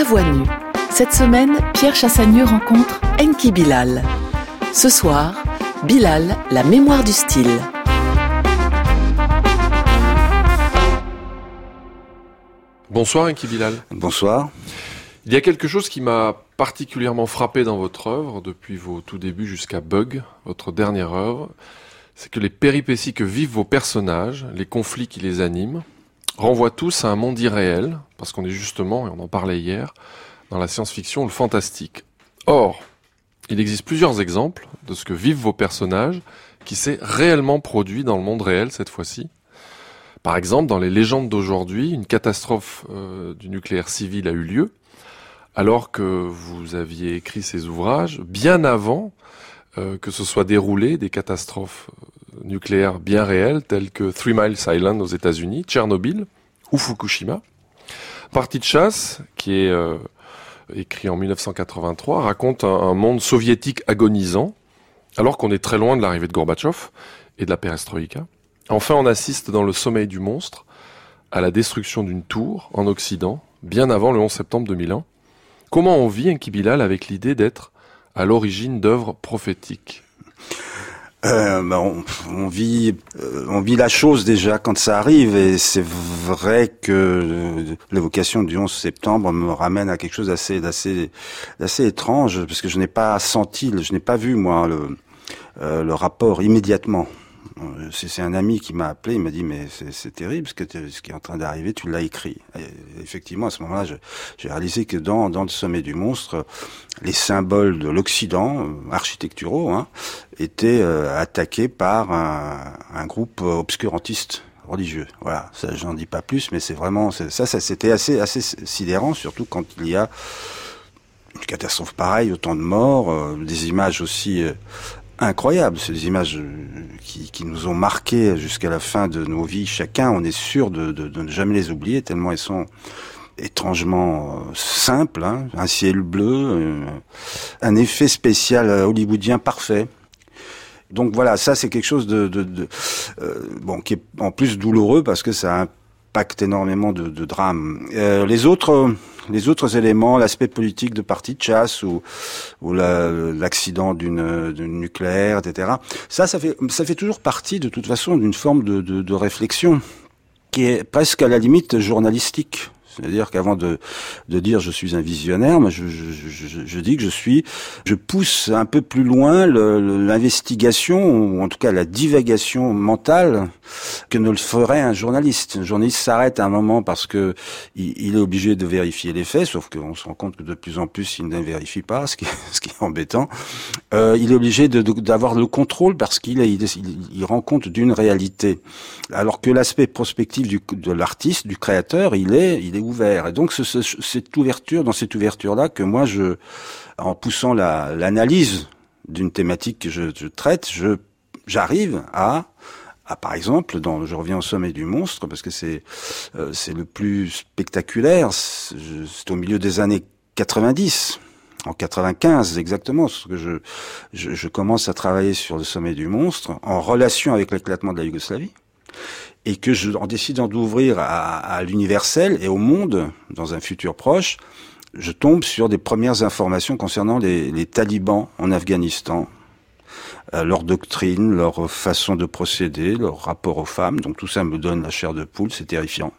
Voix nue. Cette semaine, Pierre Chassagneux rencontre Enki Bilal. Ce soir, Bilal, la mémoire du style. Bonsoir Enki Bilal. Bonsoir. Il y a quelque chose qui m'a particulièrement frappé dans votre œuvre, depuis vos tout débuts jusqu'à Bug, votre dernière œuvre, c'est que les péripéties que vivent vos personnages, les conflits qui les animent, renvoient tous à un monde irréel, parce qu'on est justement, et on en parlait hier, dans la science-fiction ou le fantastique. Or, il existe plusieurs exemples de ce que vivent vos personnages qui s'est réellement produit dans le monde réel cette fois-ci. Par exemple, dans les légendes d'aujourd'hui, une catastrophe du nucléaire civil a eu lieu, alors que vous aviez écrit ces ouvrages bien avant que se soient déroulées des catastrophes nucléaires bien réelles, telles que 3 Mile Island aux États-Unis, Tchernobyl ou Fukushima. Partie de chasse, qui est écrit en 1983, raconte un monde soviétique agonisant, alors qu'on est très loin de l'arrivée de Gorbatchev et de la perestroïka. Enfin, on assiste dans Le sommeil du monstre à la destruction d'une tour en Occident, bien avant le 11 septembre 2001. Comment on vit, Enki Bilal, avec l'idée d'être à l'origine d'œuvres prophétiques ? On vit la chose déjà quand ça arrive, et c'est vrai que l'évocation du 11 septembre me ramène à quelque chose d'assez étrange, parce que je n'ai pas vu moi le rapport immédiatement. C'est un ami qui m'a appelé, il m'a dit mais c'est terrible ce qui est en train d'arriver, tu l'as écrit. Et effectivement, à ce moment-là, j'ai réalisé que dans Le sommet du monstre, les symboles de l'Occident, architecturaux, étaient attaqués par un groupe obscurantiste religieux. Voilà, ça j'en dis pas plus, mais c'est vraiment ça c'était assez sidérant, surtout quand il y a une catastrophe pareille, autant de morts, des images aussi incroyable, c'est des images qui nous ont marqués jusqu'à la fin de nos vies. Chacun, on est sûr de ne jamais les oublier, tellement elles sont étrangement simples. Un ciel bleu, un effet spécial hollywoodien parfait. Donc voilà, ça c'est quelque chose qui est en plus douloureux parce que ça impacte énormément de drames. Les autres éléments, l'aspect politique de partie de chasse ou l'accident d'une nucléaire, etc. Ça fait toujours partie de toute façon d'une forme de réflexion qui est presque à la limite journalistique. C'est-à-dire qu'avant de dire je suis un visionnaire, moi je dis que je pousse un peu plus loin l'investigation, ou en tout cas la divagation mentale, que ne le ferait un journaliste. Un journaliste s'arrête à un moment parce que il est obligé de vérifier les faits, sauf qu'on se rend compte que de plus en plus il ne les vérifie pas, ce qui est embêtant. Il est obligé d'avoir le contrôle parce qu'il rend compte d'une réalité. Alors que l'aspect prospectif de l'artiste, du créateur, il est ouvert. Et donc cette ouverture-là que moi en poussant l'analyse d'une thématique que je traite, j'arrive à par exemple, je reviens au sommet du monstre parce que c'est le plus spectaculaire. C'est au milieu des années 90. En 95 exactement, parce que je commence à travailler sur le sommet du monstre en relation avec l'éclatement de la Yougoslavie. Et que en décidant d'ouvrir à l'universel et au monde, dans un futur proche, je tombe sur des premières informations concernant les talibans en Afghanistan, leur doctrine, leur façon de procéder, leur rapport aux femmes. Donc tout ça me donne la chair de poule, c'est terrifiant.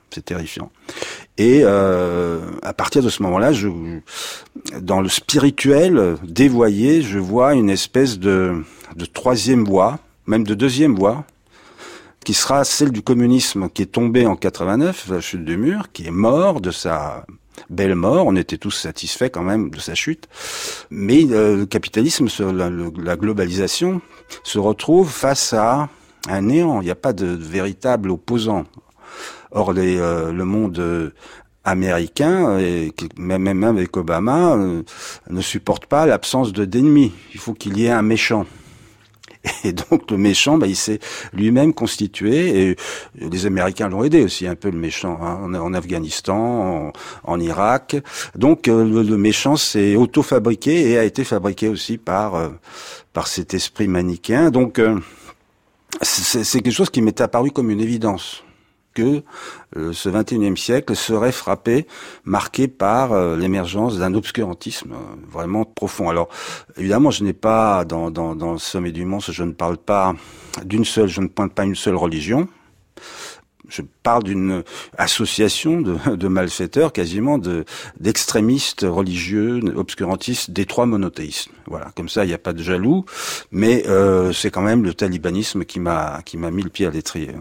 Et à partir de ce moment-là, dans le spirituel dévoyé, je vois une espèce de troisième voie, même de deuxième voie, qui sera celle du communisme qui est tombé en 89, la chute du mur, qui est mort de sa belle mort. On était tous satisfaits quand même de sa chute. Mais le capitalisme, la globalisation, se retrouve face à un néant. Il n'y a pas de véritable opposant. Or, le monde américain, et même avec Obama, ne supporte pas l'absence d'ennemis. Il faut qu'il y ait un méchant. Et donc le méchant, il s'est lui-même constitué, et les Américains l'ont aidé aussi un peu, le méchant, en Afghanistan, en Irak. Donc le méchant s'est auto-fabriqué et a été fabriqué aussi par cet esprit manichéen. Donc c'est quelque chose qui m'est apparu comme une évidence, que ce 21e siècle serait marqué par l'émergence d'un obscurantisme vraiment profond. Alors, évidemment, je n'ai pas, dans le sommet du monstre, je ne parle pas je ne pointe pas une seule religion. Je parle d'une association de malfaiteurs, quasiment d'extrémistes religieux, obscurantistes, des trois monothéismes. Voilà, comme ça, il n'y a pas de jaloux, mais c'est quand même le talibanisme qui m'a mis le pied à l'étrier.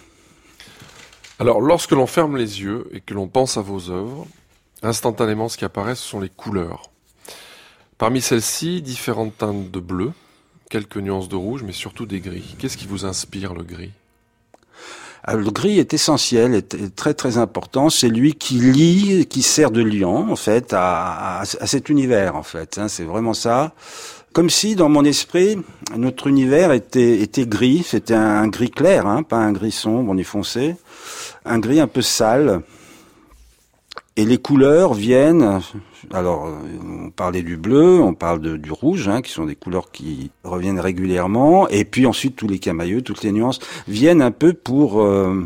Alors, lorsque l'on ferme les yeux et que l'on pense à vos œuvres, instantanément, ce qui apparaît, ce sont les couleurs. Parmi celles-ci, différentes teintes de bleu, quelques nuances de rouge, mais surtout des gris. Qu'est-ce qui vous inspire, le gris ? Alors, le gris est essentiel, est très très important. C'est lui qui sert de liant en fait à cet univers en fait. Hein, c'est vraiment ça. Comme si dans mon esprit notre univers était gris. C'était un gris clair, hein, pas un gris sombre ni foncé, un gris un peu sale. Et les couleurs viennent. Alors, on parlait du bleu, on parle du rouge, hein, qui sont des couleurs qui reviennent régulièrement. Et puis ensuite, tous les camailleux, toutes les nuances viennent un peu pour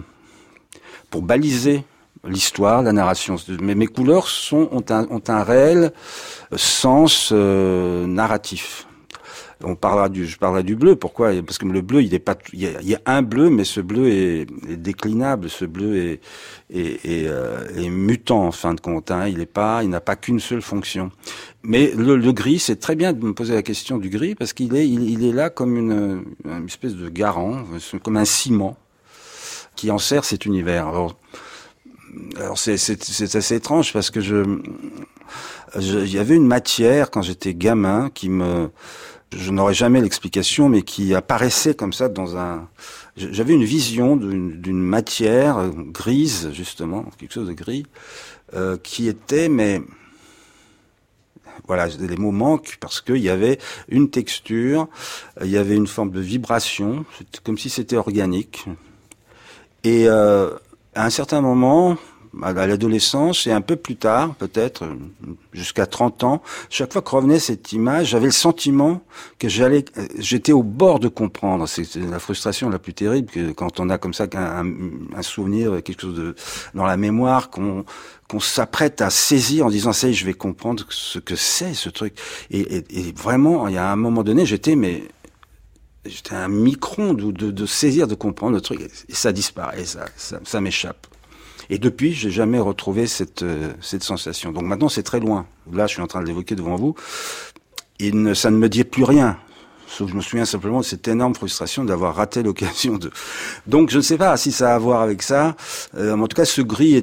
baliser l'histoire, la narration. Mais mes couleurs ont un réel sens narratif. Je parlerai du bleu. Pourquoi ? Parce que le bleu, il y a un bleu, mais ce bleu est déclinable. Ce bleu est mutant en fin de compte. Hein. Il n'a pas qu'une seule fonction. Mais le gris, c'est très bien de me poser la question du gris parce qu'il est là comme une espèce de garant, comme un ciment qui enserre cet univers. Alors c'est assez étrange parce que il y avait une matière quand j'étais gamin je n'aurais jamais l'explication, mais qui apparaissait comme ça j'avais une vision d'une matière grise, justement, quelque chose de gris, qui était, mais voilà, les mots manquent parce qu'il y avait une texture, il y avait une forme de vibration, comme si c'était organique. Et à un certain moment, à l'adolescence et un peu plus tard, peut-être jusqu'à 30 ans, chaque fois que revenait cette image, j'avais le sentiment que j'étais au bord de comprendre. C'est la frustration la plus terrible que quand on a comme ça un souvenir, quelque chose dans la mémoire qu'on s'apprête à saisir en disant ça y est, je vais comprendre ce que c'est ce truc. Et vraiment, il y a un moment donné, j'étais un micron de saisir, de comprendre le truc, et ça disparaît, ça m'échappe. Et depuis, j'ai jamais retrouvé cette sensation. Donc maintenant, c'est très loin. Là, je suis en train de l'évoquer devant vous. Ça ne me dit plus rien. Sauf que je me souviens simplement de cette énorme frustration d'avoir raté l'occasion de... Donc, je ne sais pas si ça a à voir avec ça. En tout cas, ce gris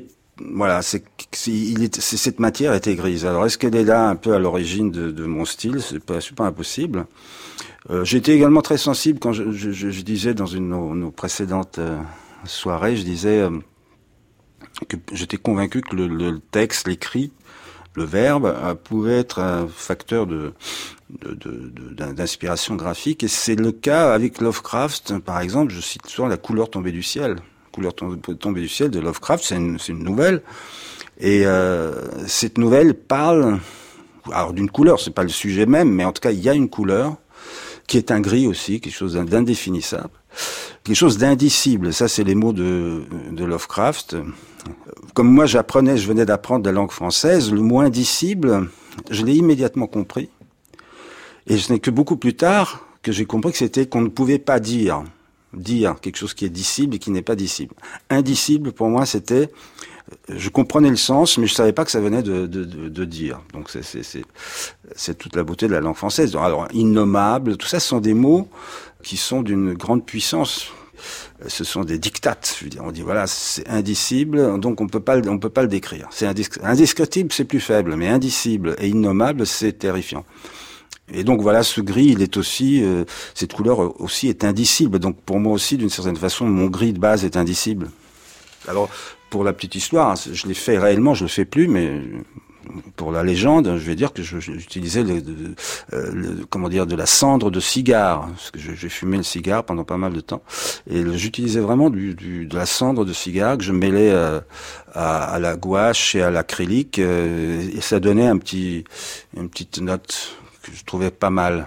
cette matière était grise. Alors, est-ce qu'elle est là un peu à l'origine de mon style ? C'est pas impossible. J'étais également très sensible quand je disais dans une de nos précédentes soirées, je disais... que j'étais convaincu que le texte, l'écrit, le verbe, pouvait être un facteur d'inspiration graphique. Et c'est le cas avec Lovecraft, par exemple. Je cite souvent La couleur tombée du ciel. Couleur tombée du ciel de Lovecraft, c'est une nouvelle. Et cette nouvelle parle, alors d'une couleur, c'est pas le sujet même, mais en tout cas, il y a une couleur qui est un gris aussi, quelque chose d'indéfinissable. Quelque chose d'indicible, ça c'est les mots de Lovecraft. Comme moi je venais d'apprendre la langue française, le mot indicible, je l'ai immédiatement compris. Et ce n'est que beaucoup plus tard que j'ai compris que c'était qu'on ne pouvait pas dire quelque chose qui est dicible et qui n'est pas dicible. Indicible pour moi c'était, je comprenais le sens, mais je savais pas que ça venait de dire. Donc c'est toute la beauté de la langue française. Alors innommable, tout ça ce sont des mots qui sont d'une grande puissance. Ce sont des dictates. Je veux dire, on dit voilà, c'est indicible, donc on peut pas le décrire. C'est indescriptible, c'est plus faible, mais indicible et innommable, c'est terrifiant. Et donc voilà, ce gris, il est aussi, cette couleur aussi est indicible. Donc pour moi aussi, d'une certaine façon, mon gris de base est indicible. Alors pour la petite histoire, je l'ai fait réellement, je le fais plus, mais pour la légende, je vais dire que j'utilisais de la cendre de cigare, parce que j'ai fumé le cigare pendant pas mal de temps, et j'utilisais vraiment de la cendre de cigare que je mêlais à la gouache et à l'acrylique, et ça donnait une petite note que je trouvais pas mal.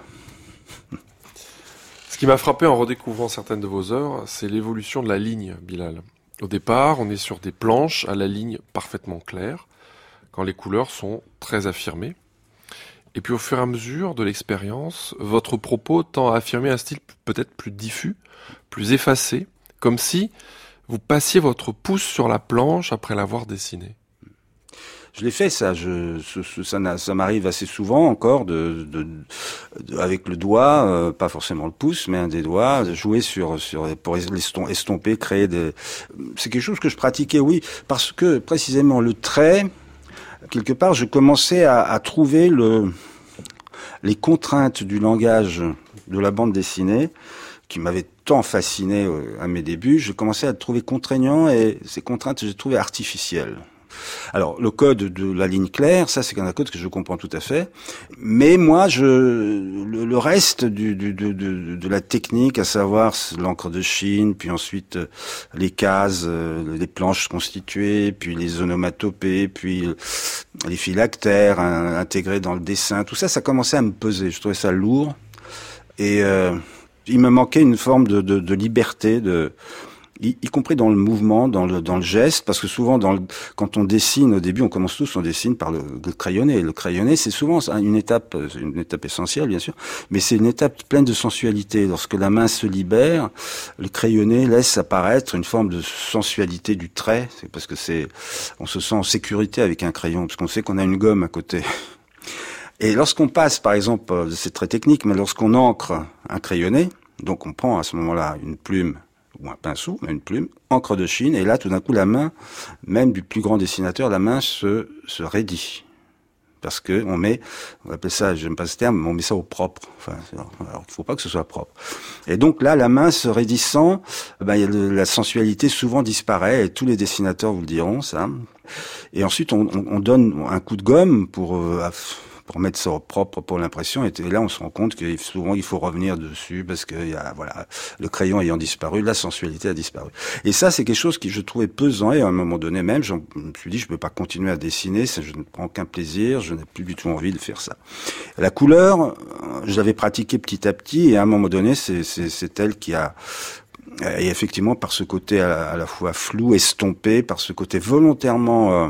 Ce qui m'a frappé en redécouvrant certaines de vos œuvres, c'est l'évolution de la ligne, Bilal. Au départ, on est sur des planches à la ligne parfaitement claire, quand les couleurs sont très affirmées. Et puis au fur et à mesure de l'expérience, votre propos tend à affirmer un style peut-être plus diffus, plus effacé, comme si vous passiez votre pouce sur la planche après l'avoir dessinée. Je l'ai fait, ça. Ça m'arrive assez souvent encore avec le doigt, pas forcément le pouce, mais un des doigts, de jouer pour estomper, créer des. C'est quelque chose que je pratiquais, oui, parce que précisément le trait, quelque part, je commençais à trouver les contraintes du langage de la bande dessinée, qui m'avait tant fasciné à mes débuts. Je commençais à le trouver contraignant et ces contraintes, je les trouvais artificielles. Alors, le code de la ligne claire, ça, c'est un code que je comprends tout à fait. Mais moi, le reste de la technique, à savoir l'encre de Chine, puis ensuite les cases, les planches constituées, puis les onomatopées, puis les phylactères intégrés dans le dessin, tout ça, ça commençait à me peser. Je trouvais ça lourd. Et il me manquait une forme de liberté, y compris dans le mouvement, dans le geste, parce que souvent quand on dessine au début, on dessine par le crayonné. Le crayonné, c'est souvent une étape essentielle, bien sûr, mais c'est une étape pleine de sensualité. Lorsque la main se libère, le crayonné laisse apparaître une forme de sensualité du trait. C'est parce que on se sent en sécurité avec un crayon, parce qu'on sait qu'on a une gomme à côté. Et lorsqu'on passe, par exemple, c'est très technique, mais lorsqu'on encre un crayonné, donc on prend à ce moment-là une plume, ou un pinceau, une plume, encre de Chine, et là, tout d'un coup, la main, même du plus grand dessinateur, la main se raidit. Parce que on appelle ça, j'aime pas ce terme, mais on met ça au propre. Enfin, alors, il faut pas que ce soit propre. Et donc là, la main se raidissant, la sensualité souvent disparaît, et tous les dessinateurs vous le diront, ça. Et ensuite, on donne un coup de gomme pour mettre ça au propre pour l'impression, et là on se rend compte que souvent il faut revenir dessus parce que le crayon ayant disparu, la sensualité a disparu. Et ça, c'est quelque chose qui je trouvais pesant, et à un moment donné même, je me suis dit je peux pas continuer à dessiner, je ne prends aucun plaisir, je n'ai plus du tout envie de faire ça. La couleur, je l'avais pratiquée petit à petit, et à un moment donné, c'est elle qui a. Et effectivement, par ce côté à la fois flou, estompé, par ce côté volontairement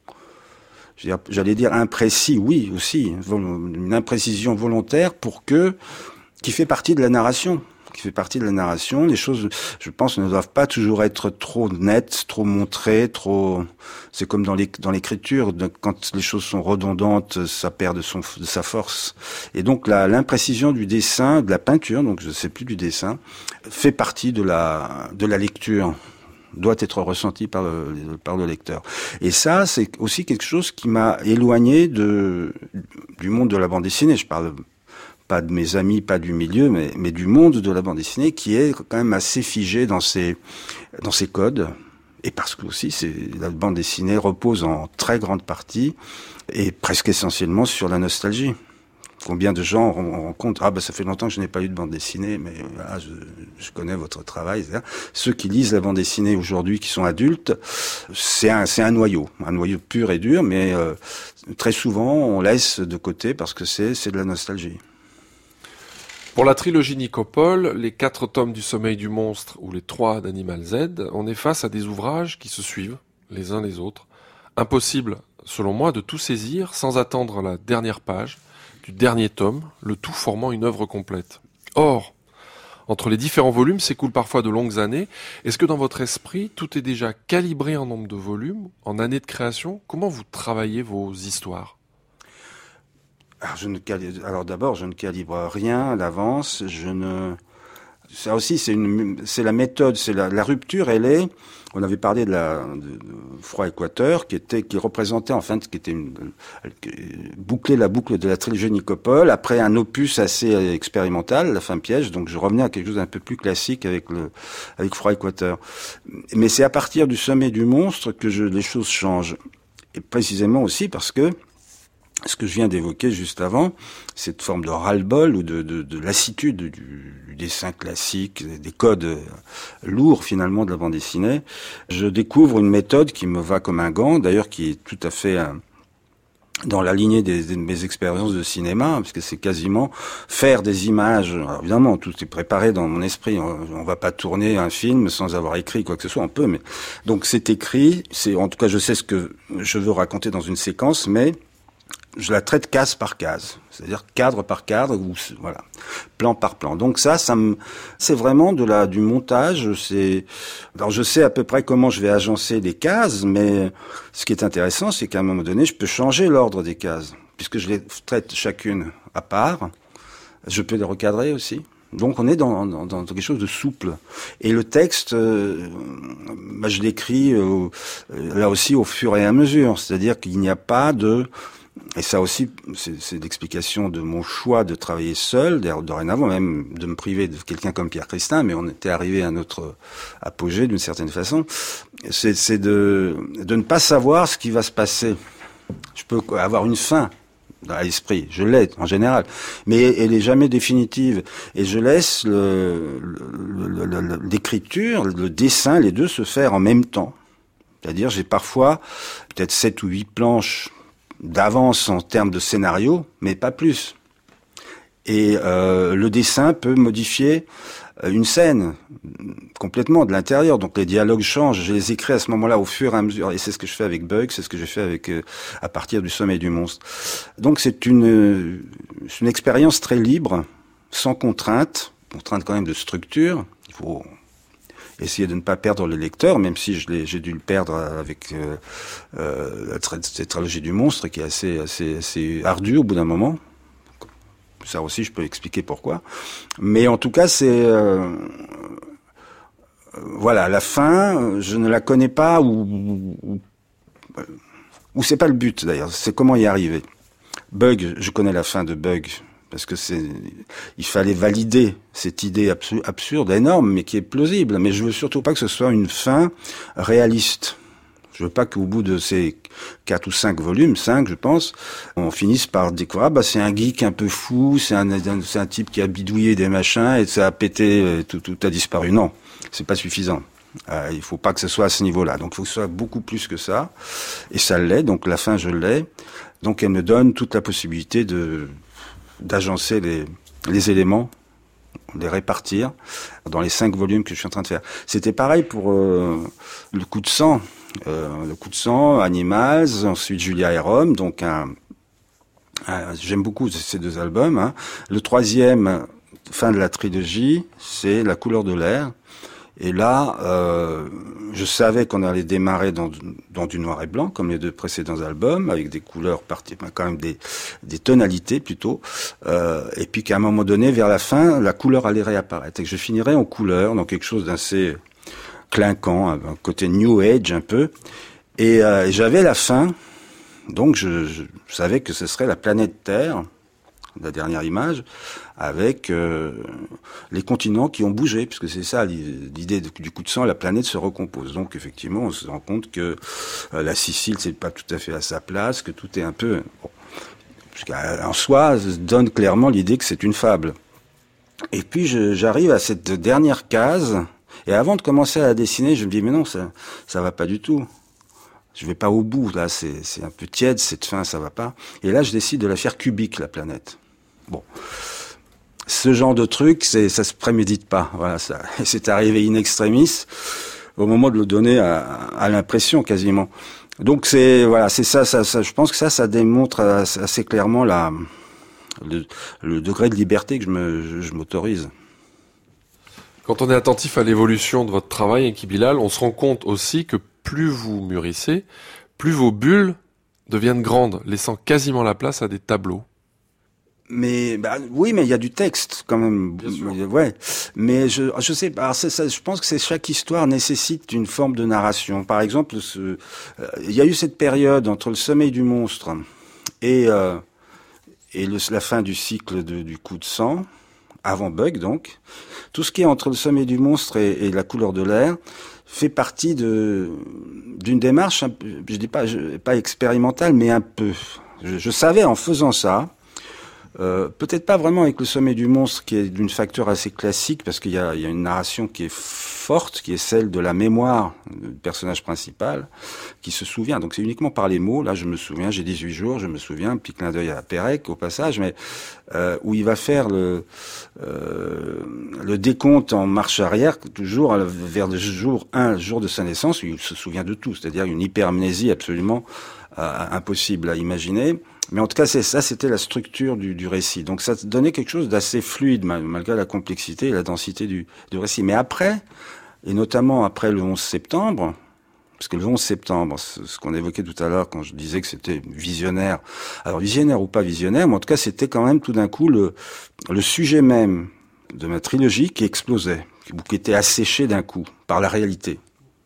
j'allais dire imprécis, oui, aussi, une imprécision volontaire qui fait partie de la narration. Les choses, je pense, ne doivent pas toujours être trop nettes, trop montrées, c'est comme dans l'écriture, quand les choses sont redondantes, ça perd de sa force. Et donc, l'imprécision du dessin, de la peinture, donc je sais plus du dessin, fait partie de la lecture, doit être ressenti par le lecteur. Et ça, c'est aussi quelque chose qui m'a éloigné du monde de la bande dessinée. Je parle pas de mes amis, pas du milieu, mais du monde de la bande dessinée, qui est quand même assez figé dans ses codes. Et parce que aussi, la bande dessinée repose en très grande partie, et presque essentiellement, sur la nostalgie. Combien de gens on rencontre, ça fait longtemps que je n'ai pas eu de bande dessinée, mais je connais votre travail. C'est-à-dire, ceux qui lisent la bande dessinée aujourd'hui, qui sont adultes, c'est un noyau pur et dur, mais très souvent on laisse de côté parce que c'est de la nostalgie. Pour la trilogie Nicopole, les 4 tomes du Sommeil du monstre ou les 3 d'Animal Z, on est face à des ouvrages qui se suivent les uns les autres. Impossible, selon moi, de tout saisir sans attendre la dernière page du dernier tome, le tout formant une œuvre complète. Or, entre les différents volumes s'écoulent parfois de longues années. Est-ce que dans votre esprit, tout est déjà calibré en nombre de volumes, en années de création ? Comment vous travaillez vos histoires ? Alors d'abord, je ne calibre rien à l'avance. Ça aussi, c'est la méthode, c'est la rupture. On avait parlé de Froid Équateur, qui représentait boucler la boucle de la trilogie Nicopole après un opus assez expérimental, La Fin Piège. Donc je revenais à quelque chose d'un peu plus classique avec Froid Équateur. Mais c'est à partir du Sommet du monstre que les choses changent. Et précisément aussi parce que ce que je viens d'évoquer juste avant, cette forme de ras-le-bol ou de lassitude du dessin classique, des codes lourds finalement de la bande dessinée, je découvre une méthode qui me va comme un gant, d'ailleurs qui est tout à fait dans la lignée de mes expériences de cinéma, parce que c'est quasiment faire des images. Alors évidemment, tout est préparé dans mon esprit. On va pas tourner un film sans avoir écrit quoi que ce soit. On peut, mais donc c'est écrit. En tout cas, je sais ce que je veux raconter dans une séquence, mais je la traite case par case, c'est-à-dire cadre par cadre, ou voilà, plan par plan. Donc c'est vraiment du montage. Alors je sais à peu près comment je vais agencer les cases, mais ce qui est intéressant, c'est qu'à un moment donné, je peux changer l'ordre des cases, puisque je les traite chacune à part. Je peux les recadrer aussi. Donc on est dans quelque chose de souple. Et le texte, je l'écris là aussi au fur et à mesure, c'est-à-dire qu'il n'y a pas et ça aussi, c'est l'explication de mon choix de travailler seul, dorénavant, même de me priver de quelqu'un comme Pierre Christin, mais on était arrivé à notre apogée d'une certaine façon. C'est de ne pas savoir ce qui va se passer. Je peux avoir une fin à l'esprit, je l'ai en général, mais elle est jamais définitive. Et je laisse l'écriture, le dessin, les deux se faire en même temps. C'est-à-dire, j'ai parfois peut-être 7 ou 8 planches d'avance en termes de scénario, mais pas plus. Et le dessin peut modifier une scène complètement de l'intérieur. Donc les dialogues changent. Je les écris à ce moment-là au fur et à mesure. Et c'est ce que je fais avec Bug, c'est ce que j'ai fait avec à partir du Sommeil du monstre. Donc c'est une expérience très libre, sans contrainte quand même de structure. Il faut essayer de ne pas perdre le lecteur, même si j'ai dû le perdre avec cette trilogie du monstre qui est assez ardue au bout d'un moment. Ça aussi, je peux expliquer pourquoi. Mais en tout cas, voilà, la fin, je ne la connais pas ou c'est pas le but d'ailleurs. C'est comment y arriver. Bug, je connais la fin de Bug. Parce que il fallait valider cette idée absurde, énorme, mais qui est plausible. Mais je veux surtout pas que ce soit une fin réaliste. Je veux pas qu'au bout de ces 4 ou 5 volumes, 5 je pense, on finisse par découvrir, c'est un geek un peu fou, c'est un type qui a bidouillé des machins et ça a pété, tout a disparu. Non, c'est pas suffisant. Il faut pas que ce soit à ce niveau-là. Donc il faut que ce soit beaucoup plus que ça. Et ça l'est, donc la fin je l'ai. Donc elle me donne toute la possibilité d'agencer les éléments, les répartir dans les 5 volumes que je suis en train de faire. C'était pareil pour le coup de sang. Le coup de sang, Animals, ensuite Julia et Rome, donc j'aime beaucoup ces 2 albums. Hein. Le 3e, fin de la trilogie, c'est La couleur de l'air. Et là, je savais qu'on allait démarrer dans du noir et blanc, comme les 2 précédents albums, avec des couleurs quand même des tonalités plutôt. Et puis qu'à un moment donné, vers la fin, la couleur allait réapparaître. Et que je finirais en couleur, dans quelque chose d'assez clinquant, un côté New Age un peu. Et j'avais la fin, donc je savais que ce serait la planète Terre, la dernière image, avec les continents qui ont bougé, puisque c'est ça l'idée du coup de sang, la planète se recompose. Donc effectivement, on se rend compte que la Sicile, c'est pas tout à fait à sa place, que tout est un peu... Bon, en soi, donne clairement l'idée que c'est une fable. Et puis j'arrive à cette dernière case, et avant de commencer à la dessiner, je me dis, mais non, ça va pas du tout. Je vais pas au bout, là, c'est un peu tiède, cette fin, ça va pas. Et là, je décide de la faire cubique, la planète. Bon. Ce genre de truc, ça se prémédite pas. Voilà, c'est arrivé in extremis, au moment de le donner à l'impression, quasiment. Donc c'est ça, je pense que ça démontre assez clairement le degré de liberté que je m'autorise. Quand on est attentif à l'évolution de votre travail, Enki Bilal, on se rend compte aussi que plus vous mûrissez, plus vos bulles deviennent grandes, laissant quasiment la place à des tableaux. Mais oui, mais il y a du texte quand même. Bien sûr. Ouais. Mais je sais pas. Je pense que chaque histoire nécessite une forme de narration. Par exemple, il y a eu cette période entre le Sommeil du monstre et la fin du cycle du coup de sang, avant Bug donc. Tout ce qui est entre le Sommeil du monstre et La couleur de l'air fait partie d'une démarche, je dis pas expérimentale, mais un peu. Je savais en faisant ça Peut-être pas vraiment avec le sommet du monstre, qui est d'une facture assez classique, parce qu'il y a une narration qui est forte, qui est celle de la mémoire du personnage principal, qui se souvient. Donc c'est uniquement par les mots. Là, je me souviens, j'ai 18 jours, je me souviens, un petit clin d'œil à Pérec au passage, mais où il va faire le décompte en marche arrière, toujours vers le jour 1, jour de sa naissance, où il se souvient de tout, c'est-à-dire une hypermnésie absolument impossible à imaginer. Mais en tout cas, c'était la structure du récit. Donc ça donnait quelque chose d'assez fluide, malgré la complexité et la densité du récit. Mais après, et notamment après le 11 septembre, parce que le 11 septembre, ce qu'on évoquait tout à l'heure quand je disais que c'était visionnaire, alors visionnaire ou pas visionnaire, mais en tout cas, c'était quand même tout d'un coup le sujet même de ma trilogie qui explosait, qui était asséché d'un coup par la réalité.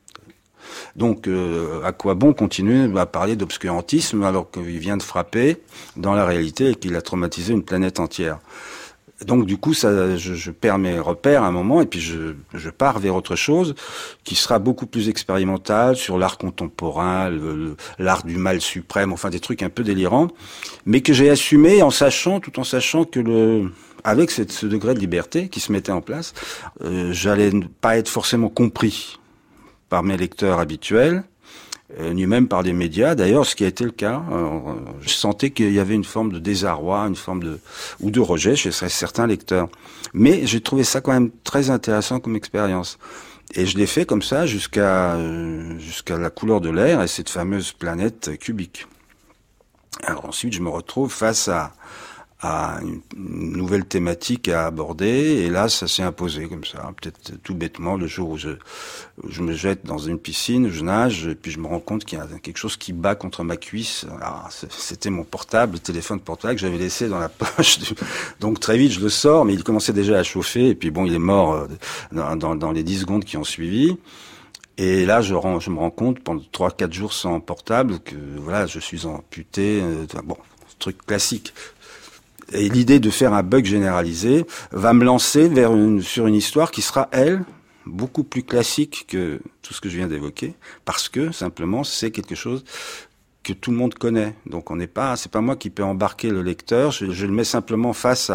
Donc, à quoi bon continuer à parler d'obscurantisme alors qu'il vient de frapper dans la réalité et qu'il a traumatisé une planète entière? Donc, du coup, je perds mes repères à un moment et puis je pars vers autre chose qui sera beaucoup plus expérimental sur l'art contemporain, l'art du mal suprême, enfin des trucs un peu délirants, mais que j'ai assumé tout en sachant que avec ce degré de liberté qui se mettait en place, j'allais pas être forcément compris par mes lecteurs habituels, ni même par les médias. D'ailleurs, ce qui a été le cas, je sentais qu'il y avait une forme de désarroi, une forme ou de rejet chez certains lecteurs. Mais j'ai trouvé ça quand même très intéressant comme expérience. Et je l'ai fait comme ça jusqu'à la couleur de l'air et cette fameuse planète cubique. Alors ensuite, je me retrouve face à une nouvelle thématique à aborder, et là, ça s'est imposé comme ça, peut-être tout bêtement, le jour où je me jette dans une piscine, je nage, et puis je me rends compte qu'il y a quelque chose qui bat contre ma cuisse. Alors, c'était mon portable, le téléphone portable que j'avais laissé dans la poche. Donc très vite, je le sors, mais il commençait déjà à chauffer, et puis bon, il est mort dans les 10 secondes qui ont suivi. Et là, je me rends compte, pendant 3-4 jours sans portable, que voilà, je suis amputé, bon, truc classique. Et l'idée de faire un bug généralisé va me lancer sur une histoire qui sera, elle, beaucoup plus classique que tout ce que je viens d'évoquer, parce que, simplement, c'est quelque chose que tout le monde connaît. Donc c'est pas moi qui peux embarquer le lecteur, je le mets simplement face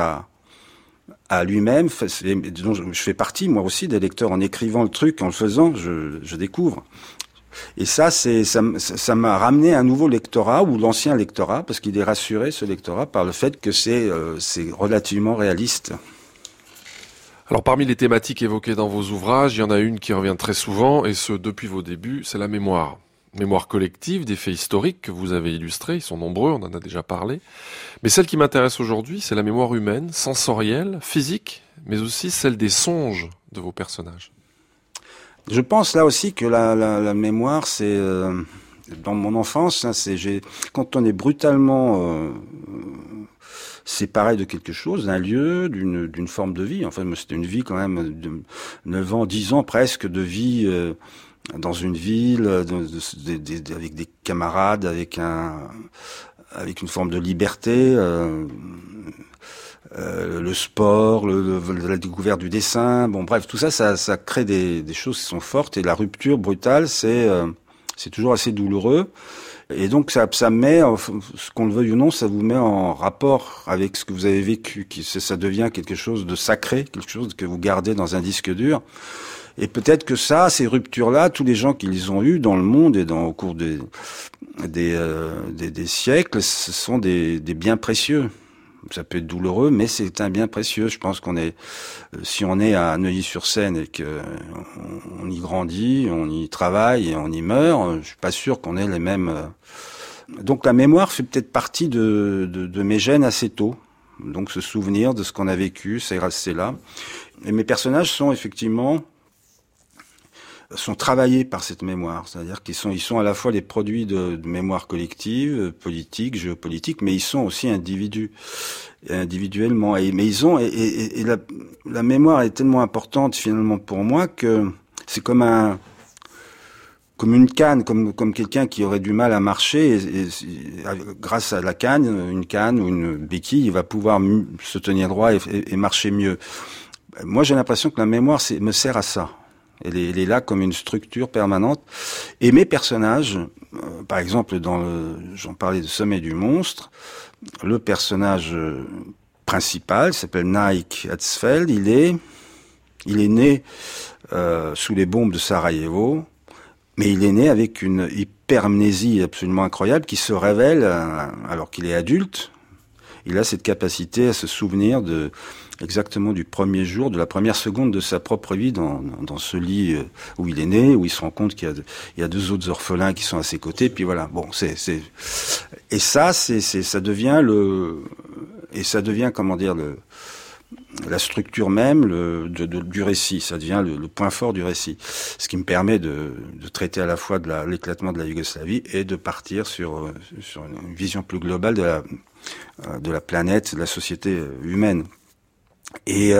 à lui-même. Je fais partie, moi aussi, des lecteurs. En écrivant le truc, en le faisant, je découvre. Et ça m'a ramené un nouveau lectorat, ou l'ancien lectorat, parce qu'il est rassuré, ce lectorat, par le fait que c'est relativement réaliste. Alors parmi les thématiques évoquées dans vos ouvrages, il y en a une qui revient très souvent, et ce depuis vos débuts, c'est la mémoire. Mémoire collective, des faits historiques que vous avez illustrés, ils sont nombreux, on en a déjà parlé. Mais celle qui m'intéresse aujourd'hui, c'est la mémoire humaine, sensorielle, physique, mais aussi celle des songes de vos personnages. Je pense là aussi que la mémoire, c'est dans mon enfance, hein, quand on est brutalement séparé de quelque chose, d'un lieu, d'une forme de vie. Enfin, c'était une vie quand même de 9 ans, 10 ans presque de vie dans une ville, avec des camarades, avec une forme de liberté. Le sport, la découverte du dessin, bon bref, tout ça crée des choses qui sont fortes, et la rupture brutale, c'est toujours assez douloureux, et donc ça met, ce qu'on le veuille ou non, ça vous met en rapport avec ce que vous avez vécu, ça devient quelque chose de sacré, quelque chose que vous gardez dans un disque dur. Et peut-être que ces ruptures-là, tous les gens qui les ont eues dans le monde et au cours des siècles, ce sont des biens précieux. Ça peut être douloureux, mais c'est un bien précieux. Je pense si on est à Neuilly-sur-Seine et qu'on y grandit, on y travaille et on y meurt, je suis pas sûr qu'on ait les mêmes. Donc la mémoire fait peut-être partie de mes gènes assez tôt. Donc ce souvenir de ce qu'on a vécu, c'est resté là. Et mes personnages sont travaillés par cette mémoire, c'est-à-dire ils sont à la fois les produits de mémoire collective, politique, géopolitique, mais ils sont aussi individuellement. Mais ils ont et la mémoire est tellement importante finalement pour moi que c'est comme une canne, comme quelqu'un qui aurait du mal à marcher, et grâce à la canne, une canne ou une béquille, il va pouvoir se tenir droit et marcher mieux. Moi, j'ai l'impression que la mémoire me sert à ça. Elle est là comme une structure permanente. Et mes personnages, par exemple, j'en parlais de Sommet du monstre, le personnage principal s'appelle Nike Hatzfeld. Il est né sous les bombes de Sarajevo, mais il est né avec une hypermnésie absolument incroyable qui se révèle alors qu'il est adulte. Il a cette capacité à se souvenir exactement du premier jour, de la première seconde de sa propre vie dans ce lit où il est né, où il se rend compte qu'il y a 2 autres orphelins qui sont à ses côtés. Puis voilà. Bon, et ça devient comment dire, la structure même du récit. Ça devient le point fort du récit. Ce qui me permet de traiter à la fois de l'éclatement de la Yougoslavie et de partir sur une vision plus globale de la planète, de la société humaine. Et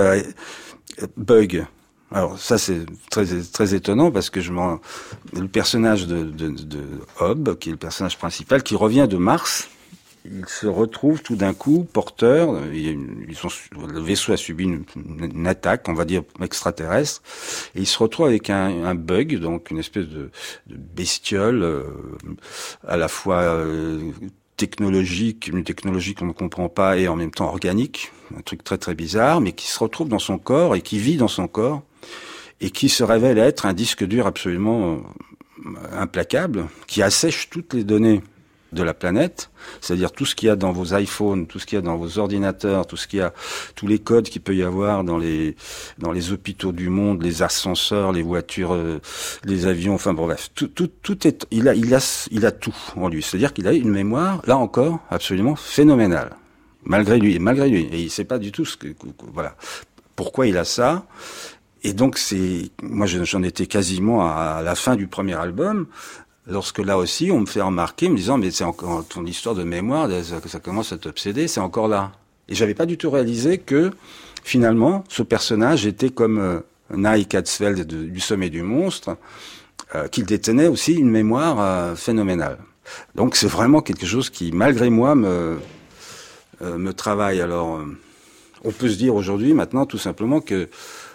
Bug. Alors ça c'est très très étonnant parce que le personnage de Hob, qui est le personnage principal, qui revient de Mars, il se retrouve tout d'un coup porteur. Le vaisseau a subi une attaque, on va dire extraterrestre, et il se retrouve avec un bug, donc une espèce de bestiole à la fois une technologie qu'on ne comprend pas et en même temps organique, un truc très très bizarre, mais qui se retrouve dans son corps et qui vit dans son corps et qui se révèle être un disque dur absolument implacable, qui assèche toutes les données de la planète, c'est-à-dire tout ce qu'il y a dans vos iPhones, tout ce qu'il y a dans vos ordinateurs, tous les codes qu'il peut y avoir dans les hôpitaux du monde, les ascenseurs, les voitures, les avions, enfin bon, bref, tout est, il a tout en lui, c'est-à-dire qu'il a une mémoire, là encore, absolument phénoménale, malgré lui, et il sait pas du tout voilà, pourquoi il a ça. Et donc moi j'en étais quasiment à la fin du premier album. Lorsque là aussi, on me fait remarquer, me disant, mais c'est encore ton histoire de mémoire, ça commence à t'obséder, c'est encore là. Et j'avais pas du tout réalisé que, finalement, ce personnage était comme Nike Hatzfeld du Sommet du Monstre, qu'il détenait aussi une mémoire phénoménale. Donc c'est vraiment quelque chose qui, malgré moi, me travaille. Alors, on peut se dire aujourd'hui, maintenant, tout simplement que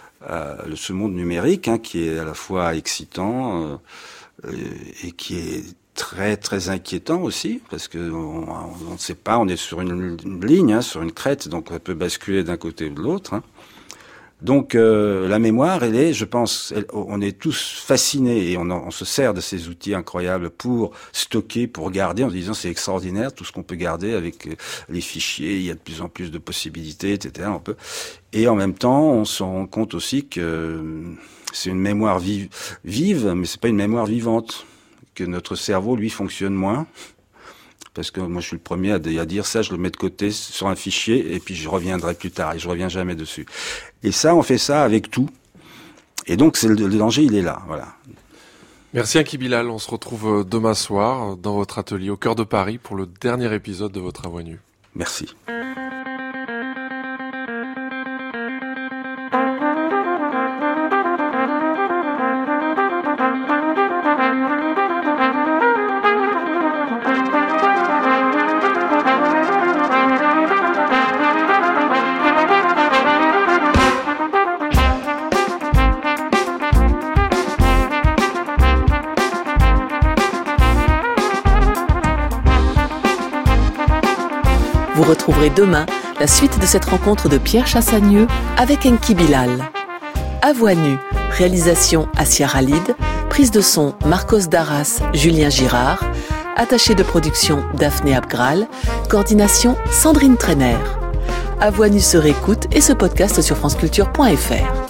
ce monde numérique, qui est à la fois excitant, et qui est très très inquiétant aussi, parce que on ne sait pas, on est sur une ligne, sur une crête, donc on peut basculer d'un côté ou de l'autre. Donc la mémoire, je pense, on est tous fascinés et on se sert de ces outils incroyables pour stocker, pour garder, en se disant c'est extraordinaire tout ce qu'on peut garder avec les fichiers, il y a de plus en plus de possibilités, etc. Et en même temps, on se rend compte aussi que c'est une mémoire vive, mais c'est pas une mémoire vivante, que notre cerveau, lui, fonctionne moins. Parce que moi, je suis le premier à dire ça, je le mets de côté sur un fichier, et puis je reviendrai plus tard, et je reviens jamais dessus. Et ça, on fait ça avec tout. Et donc, le danger, il est là, voilà. Merci Enki Bilal, on se retrouve demain soir dans votre atelier au cœur de Paris pour le dernier épisode de votre À Voix Nue. Merci. Vous retrouverez demain la suite de cette rencontre de Pierre Chassagneux avec Enki Bilal. À Voix Nue, réalisation Assia Khalid, prise de son Marcos Darras, Julien Girard, attaché de production Daphné Abgral, coordination Sandrine Trainer. À Voix Nue se réécoute et se podcast sur franceculture.fr.